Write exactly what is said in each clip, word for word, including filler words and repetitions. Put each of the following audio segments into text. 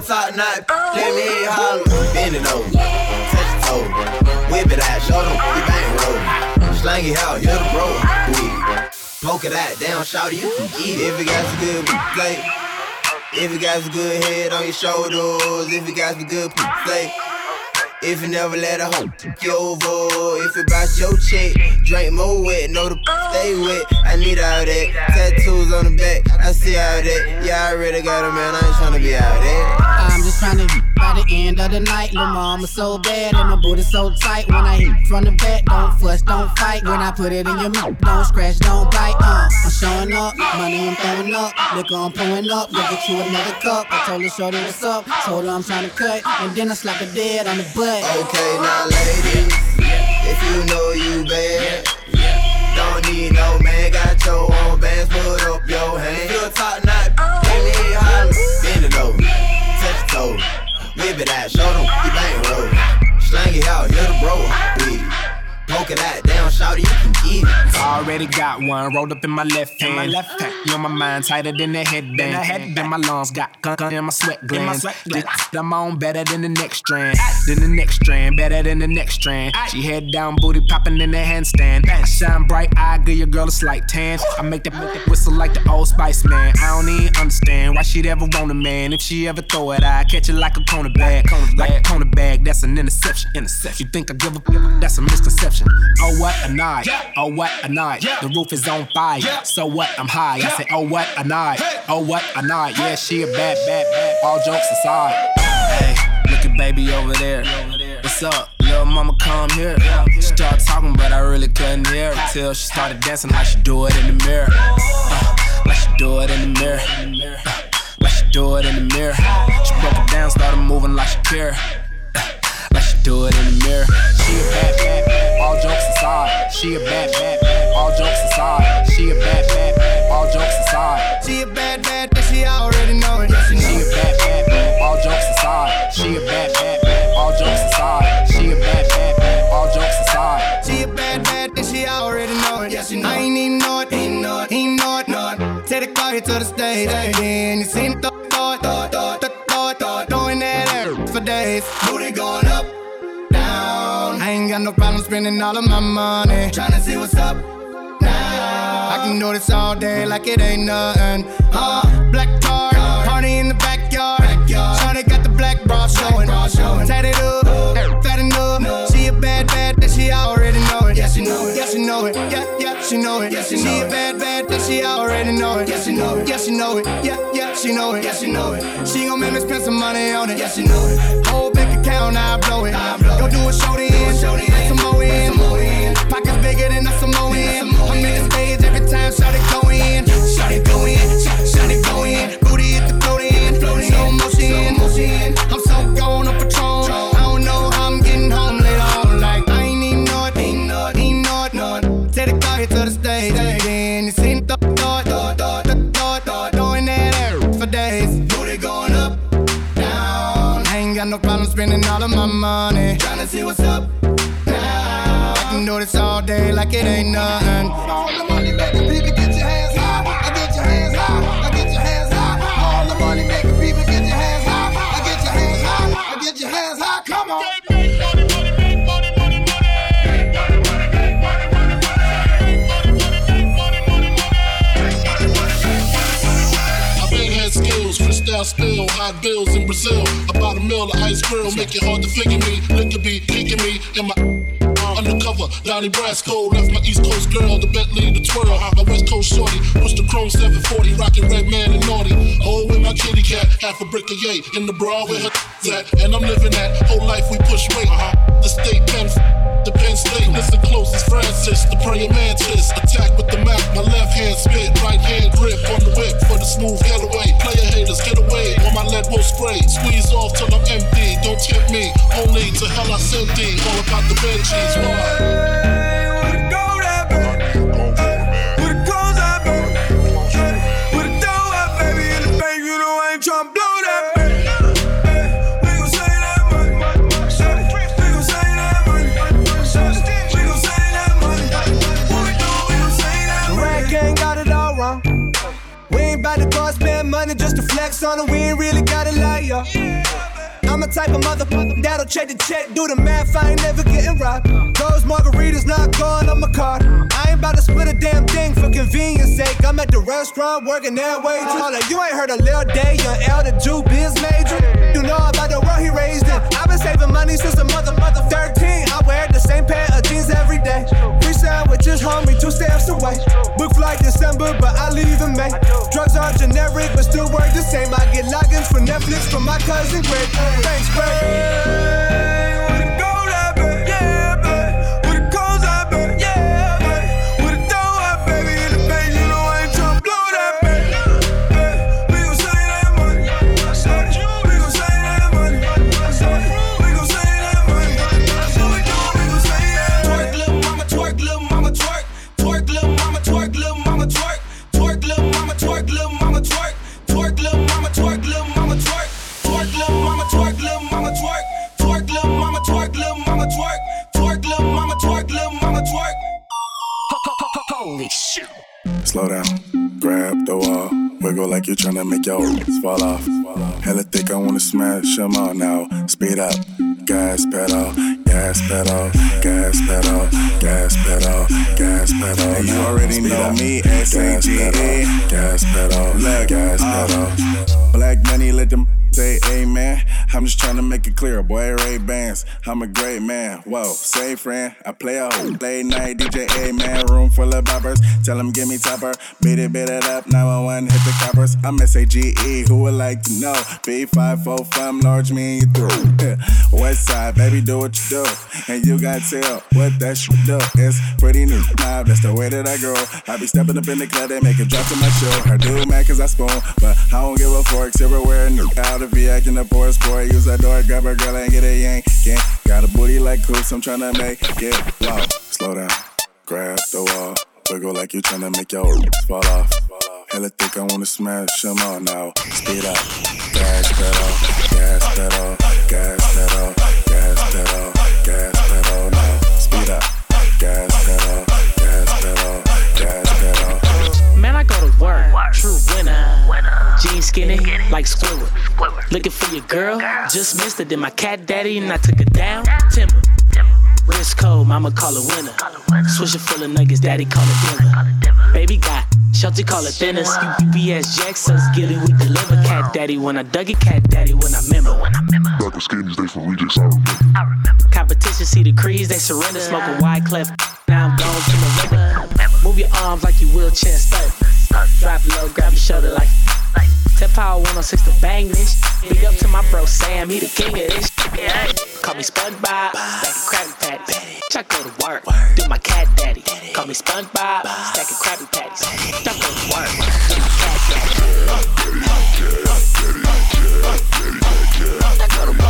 top knot, let me hear you holler. Bend it over, touch your toe, whip it out, show them you bang roll. Slang it out, you're the bro. We poke it out, down, shout you can eat it. If you got some good play, if you got some good head on your shoulders, if you got some good play. If you never let a hoe you over, if it bout your check, drink more wet, know the stay wet. I need all that, tattoos on the back, I see all that. Yeah, I already got a man, I ain't tryna be out there. I'm just tryna hit by the end of the night. Lil' mama so bad and my booty so tight. When I hit from the back, don't fuss, don't fight. When I put it in your mouth, don't scratch, don't bite. Uh, I'm showing up, money I'm throwing up, liquor I'm pouring up. Go get you another cup. I told her shorty what's up, told her I'm tryna cut, and then I slap her dead on the butt. Okay, now ladies, if you know you bad, don't need no man, got your own bands, put up your hand. You a top knot, let me hear you holler. Bend it over, touch your toe, whip it out, show them you bang roll. Slang it out, you're the bro. We poke it out, down, shout it, you can eat it. Already got one rolled up in my left hand. In my left hand. You on my mind tighter than the headband. Then, head then my lungs got gun gun in my sweat glands. This I'm on better than the next strand. Then the next strand, better than the next strand. She head down, booty popping in the handstand. I shine bright, I give your girl a slight tan. I make that, make that whistle like the Old Spice man. I don't even understand why she'd ever want a man. If she ever throw it, I catch it like a corner bag. Like a corner bag, that's an interception. Interception. You think I give a that's a misconception. Oh what a night, oh what a night. The roof is on fire, so what I'm high. I say oh what a night, oh what a night. Yeah, she a bad, bad, bad, all jokes aside. Hey, look at baby over there. What's up, little mama come here. She started talking but I really couldn't hear her till she started dancing like she do it in the mirror. uh, Like she do it in the mirror. uh, Like she do it in the mirror. She broke it down, started moving like she care. Like she do it in the mirror. She a bad, bad, bad, all jokes aside. She a bad, bad, bad, all jokes aside. She a bad, bad, bad, all jokes aside. She a bad, bad, and she already know it. She a bad, bad, bad, all jokes aside. She a bad, bad, bad, all jokes aside. She a bad, bad, bad, all jokes aside. She a bad, bad, and she already know it. Yes, you know. I ain't even know it, ain't know it, ain't know it, know it. Take the car here to the stage, and then you seen the thought, thought, thought, thought, thought, throwing that ass for days. Booty going up, down. I ain't got no problem spending all of my money, tryna see what's up now. I can do this all day like it ain't nothing. Uh, black car, party in the backyard. Shawty got the black bra showing, tatted up, fat enough. She a bad, bad, that she already know it. Yeah, she know it. Yeah, she know it. Yeah, yeah, she know it. Yeah, she know it. She a bad, bad, that she already know it. Yeah, she know it. Yeah, she know it. Yeah, yeah, she know it. Yeah, she know it. She gon' make me spend some money on it. Yeah, she know it. Whole bank account, I blow it. Go do a show to end, some more in. Pockets bigger than a Samoan. I'm in the stage every time, shout it go in. Shout it go in, shout it go in. Booty hit the float in, slow motion. I'm so gone on Patron. I don't know how I'm getting home later on. Like I ain't even know it, ain't know it, ain't know it, know it. Take the car here to the stage, then you seen the thought, thought, thought, thought, thought, throwing that ass for days. Booty going up, down. I ain't got no problem spending all of my money, tryna see what's up now. I can do this all day like it ain't nothing. All the money making people get your hands high. I get your hands high. I get your hands high. All the money making people get your hands high. I get your hands high. I get your hands high. Come on. Skills, crystal still, hot bills in Brazil. About a mill of ice grill, make it hard to figure me. Liquor be kicking me in my uh, undercover. Donnie Brasco left my East Coast girl, the Bentley, the twirl. My West Coast shorty, push the chrome seven forty, rockin' red man and naughty. Oh, with my kitty cat, half a brick of yay in the bra where her at, and I'm living that whole life we push weight. Uh-huh. The state pen, the Penn State, listen close as Francis, the praying mantis. Attack with the Mac, my left hand spit, right hand grip on the whip for the smooth getaway. Player haters, get away, or my lead will spray. Squeeze off till I'm empty, don't tempt me. Only to hell I send thee, all about the Benjis. Why? Money just to flex. racks on and we ain't really gotta lie, yo. I'm the type of motherfucker that'll check the check, do the math, I ain't never getting robbed. Those margaritas not going on my card. I ain't about to split a damn thing for convenience sake. I'm at the restaurant working that way too. Hold up, you ain't heard of Lil Day, young L, the Jew biz major. You know about the world he raised in. I've been saving money since a mother, mother thirteen. I wear the same pair of jeans every day. Free sandwiches, homie, two steps away. Book flight December, but I leave in May. Drugs are generic, but still work the same. I get logins for Netflix from my cousin Greg. Thanks, Greg. Hey, where the gold at, babe? Yeah, babe. Where the coals at, babe? Yeah, babe. Where the dough at, baby? In the bank, you know I ain't tryna blow that, babe. Hey, we gon' save that money. We gon' save that money. We gon' save that money. So we do, we gon' save that money. Twerk, little mama, twerk, little mama, twerk. Twerk, little mama, twerk, little mama, twerk. Twerk, little mama, twerk, little mama, twerk. Twerk, little mama, twerk, little mama, twerk. Twerk, little mama, twerk, little mama, twerk. Twerk, little mama, twerk, little mama, twerk. Twerk, little mama, twerk, little mama, twerk. Holy shit. Slow down, grab the wall, wiggle like you're tryna make your roots fall off. Hella thick, I wanna smash them all now. Speed up, gas pedal, gas pedal, gas pedal, gas pedal, gas pedal. And you already know me, S A G E. Gas pedal, gas pedal. Black money, let them say amen. I'm just tryna make it clear, boy, Ray-Bans. I'm a great man, whoa, say friend. I play a whole late night D J, amen. Room full of boppers, tell them give me topper. Beat it, beat it up, nine one one, hit the coppers. I'm S A G E, who would like to know? B five four five, large me and you through. West side, baby, do what you do. And you got tell what that shit do. It's pretty new, nah, that's the way that I grow. I be stepping up in the club, they make it drop to my show. I do mad cause I spoon, but I don't give a fork, silverware, new. Out of V, acting a poor sport. Use that door, grab her girl and get a yank. Yeah, got a booty like Coops, I'm tryna make it wow. Slow down, grab the wall, wiggle like you tryna make your roots fall off. Hella thick, I wanna smash them all now. Speed up, gas pedal, gas pedal, gas pedal, gas pedal, gas pedal now. Speed up, gas pedal, gas pedal, gas pedal. Man, I go to work, true winner. Jeans skinny, like Squidward. Looking for your girl, just missed it. Then my cat daddy and I took it down. Timber, wrist cold, mama call it winner. Swisher full of nuggets, daddy call it dinner. Baby got shelter, call it thinners. U P S Jackson's get it, we deliver. Cat daddy when I dug it, cat daddy when I remember. Back with skinnies, they from rejects, I remember. Competition, see the creeds, they surrender. Smoking wide clef, now I'm going to the river. Move your arms like you wheelchair stuck. Drop low, grab your shoulder like Tip Power one oh six to bang this. Big up to my bro Sam, he the king of this. Yeah. Call me SpongeBob, stacking Krabby Patties. I go to work, do my cat daddy. Call me SpongeBob, stacking Krabby Patties. I go to work, do my cat daddy. I go to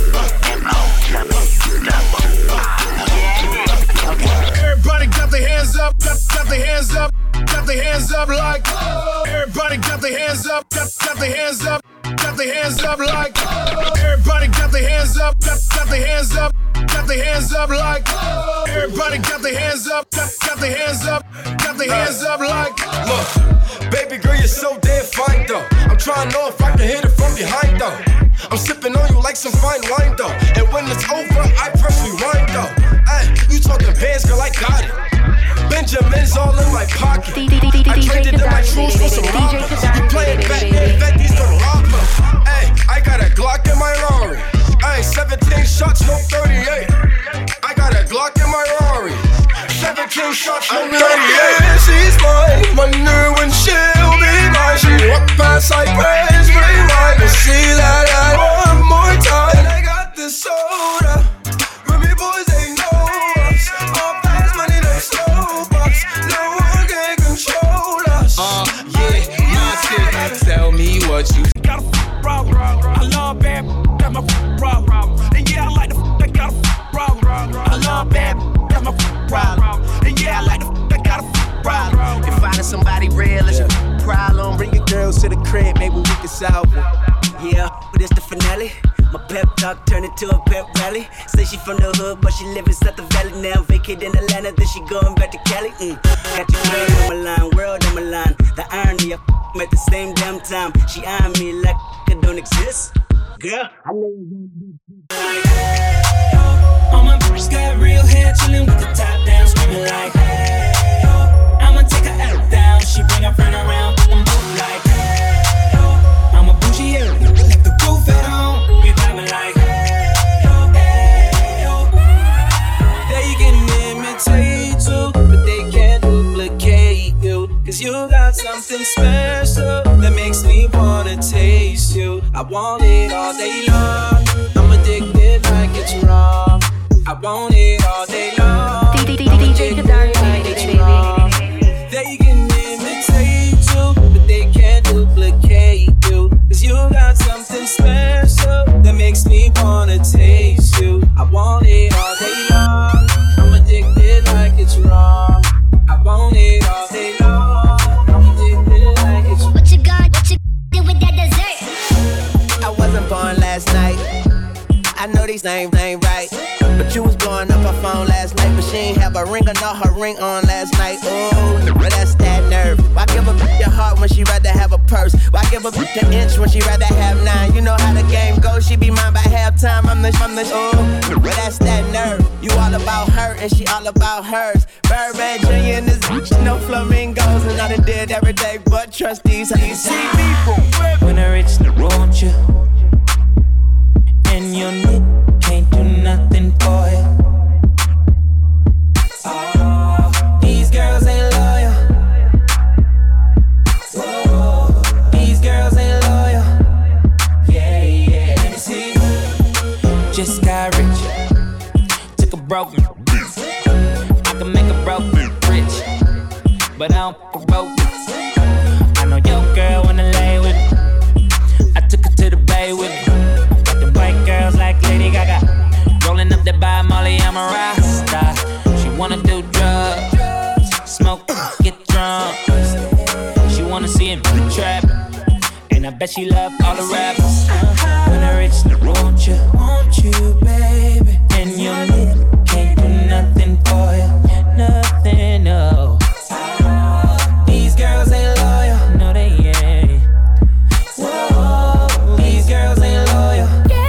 work. Everybody got their hands up, got, got their hands up. Got their hands up like everybody got their hands up, got, got their hands up, got their hands up like everybody got their hands up, got, got their hands up, got their hands up like everybody got their hands up, got, got their hands up, got their hands up like. Look, baby girl, you're so damn fine though. I'm trying to know if I can hit it from behind though. I'm sipping on you like some fine wine though, and when it's over, I press rewind though. Ay, you talking bands, girl, I got it. Benjamin's all in my pocket. I traded in my truths for some robbers. You playing Batman, Betty's gonna rob her. Ay, I got a Glock in my Rari. Ay, seventeen shots, no thirty-eight. I got a Glock in my Rari. seventeen shots, no thirty-eight. Yeah, she's mine. Wonder when she'll be mine. She walk past like praise, rewind and see that I one more time. And I got this soda. Remy boys, they know us. All fast money, no slow bucks. No one can control us. Uh, yeah, my shit. Tell me what you got a f- problem. I love bad, that's my f- problem. And yeah, I like the f- that got a f- problem. I love bad, that's my f- problem. And yeah, I like the f- that got a f- problem. If finding somebody real is your problem, bring your girls to the crib, maybe we can solve it. Yeah, but it's the finale. My pep talk turned into a pep rally. Say she from the hood, but she live in South Valley now. Vacate in Atlanta, then she going back to Cali. Mm. Got your girl on my line, world on my line. The irony of at the same damn time. She eyeing me like I don't exist. Girl, I know you like, hey, oh. All my bitches got real hair, chillin' with the top down, screaming like, hey, oh. I'ma take her out down. She bring her friend around, put them both like, hey, oh. I'm a bougie, yeah, like the roof at home. You got me like, hey, oh, hey, oh. They can imitate you, but they can't duplicate you. Cause you got something special that makes me wanna taste you. I want it all day long. I'm addicted like it's wrong. I want it all day long. D J Kadari, baby, baby. They can imitate you, but they can't duplicate you. Cause you got something special that makes me wanna taste you. I want it all day long. I'm addicted like it's wrong. I want it all day long. I'm addicted like it's wrong. What you got, what you did with that dessert? I wasn't born last night. I know these names ain't right, but you was blowing up her phone last night. But she ain't have a ring or not her ring on last night. Ooh, but that's that nerve. Why give a bitch your heart when she rather have a purse? Why give a bitch an inch when she rather have nine? You know how the game goes, she be mine by halftime. I'm the, I'm the, ooh, but that's that nerve. You all about her and she all about hers. Birdman Junior and this bitch, no flamingos. And I done did every day, but trust these. You see me from when I reach the road, you and your knit can't do nothing for you. Oh, these girls ain't loyal. Whoa, these girls ain't loyal. Yeah, yeah. Let me see. Just got rich. Took a broken. I can make a broken rich, but I don't fuck a broken. I know your girl wanna lay with me. I took her to the bay with me. White girls like Lady Gaga, rolling up that by Molly, I'm a Rasta. She wanna do drugs, smoke, get drunk. She wanna see him trap, and I bet she love all the rappers. When I reach the road, you want you, baby, and your lip can't do nothing for you, nothing, no. These girls ain't loyal, no they ain't. Whoa, these girls ain't loyal.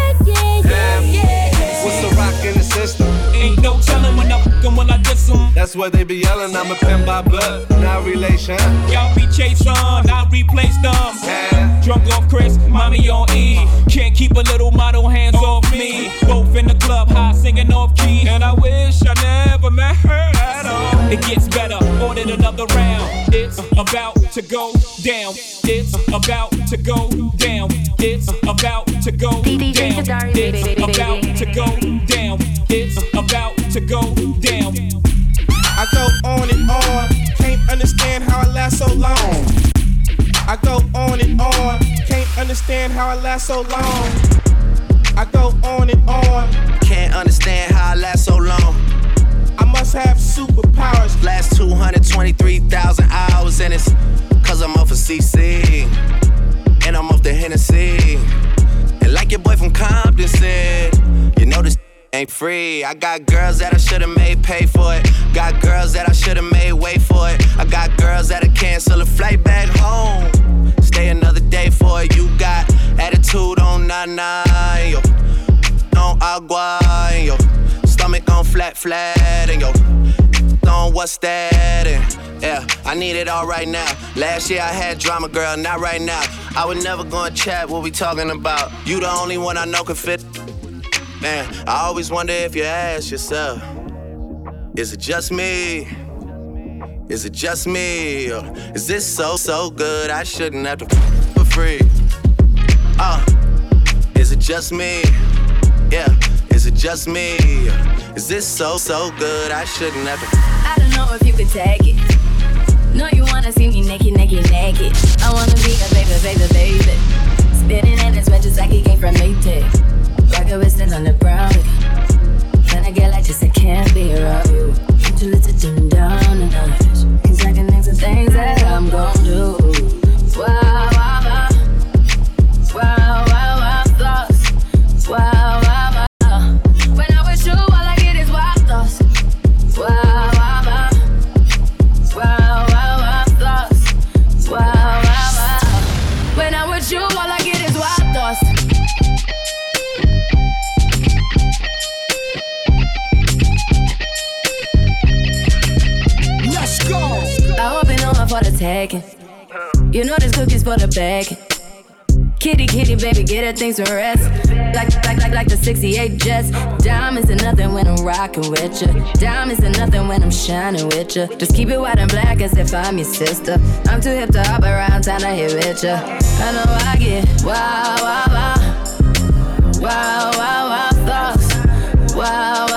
Ain't no telling when I fuckin' when I diss em. That's what they be yelling, I'm a pimp by blood, not relation. Y'all be chased on, I replace them. Yeah. Drunk off Chris, mommy on E. Can't keep a little model hands off me. Both in the club, high singing off key. And I wish I never met her at all. It gets better, ordered another round. It's about to go down. It's about to go down. It's about to go down. It's about to go down. It's about to go down. I go on and on, can't understand how I last so long. I go on and on, can't understand how I last so long. I go on and on, can't understand how I last so long. I must have superpowers. Last two hundred twenty-three thousand hours, and it's cause I'm off of C C, and I'm off the Hennessy. And like your boy from Compton said, you know this ain't free. I got girls that I should've made pay for it. Got girls that I should've made wait for it. I got girls that'll cancel a flight back home. Stay another day for it. You got attitude on nana, yo. On agua, and yo. Stomach on flat, flat, and yo. On what's that? And yeah, I need it all right now. Last year I had drama, girl, not right now. I would never go and chat what we talking about. You the only one I know can fit. Man, I always wonder if you ask yourself, is it just me? Is it just me? Or is this so, so good I shouldn't have to f- for free? Uh, is it just me? Yeah, is it just me? Is this so, so good I shouldn't have to I don't know if you could take it. No, you wanna see me naked, naked, naked. I wanna be a baby, baby, baby. Spinning in as much as I can gain from Maytag. Rocket whistling on the ground. When I get like this, I can't be around you. Don't you let it turn down a notch. Cause I can think of things that I'm gon' do. Wow, wow, wow. Wow, wow, wow, thoughts. Wow, wow, wow. When I'm with you, all I get is wild thoughts. Wow, wow, wow. Wow, wow, wow, thoughts. Wow, wow, wow. tagging. You know this cookie's for the bag. Kitty, kitty, baby, get her things to rest. Like, like, like, like the sixty-eight Jets. Diamonds are nothing when I'm rocking with ya. Diamonds are nothing when I'm shining with ya. Just keep it white and black as if I'm your sister. I'm too hip to hop around town to hit with ya. I know I get wow, wow, wow. Wow, wow, wow thoughts. Wow, wow.